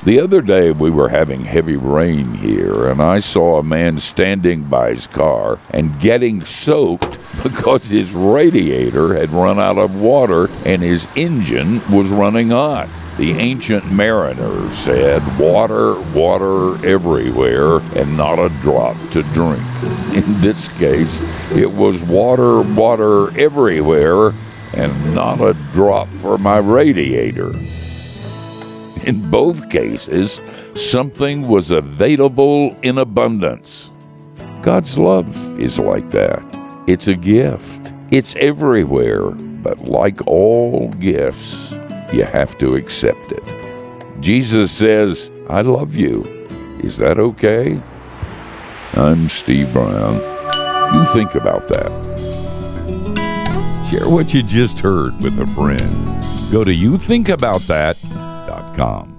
The other day we were having heavy rain here, and I saw a man standing by his car and getting soaked because his radiator had run out of water and his engine was running hot. The ancient mariner said, water, water everywhere, and not a drop to drink. In this case, it was water, water everywhere, and not a drop for my radiator. In both cases, something was available in abundance. God's love is like that. It's a gift. It's everywhere, but like all gifts, you have to accept it. Jesus says, I love you. Is that okay? I'm Steve Brown. You think about that. Share what you just heard with a friend. Go to youthinkaboutthat.com.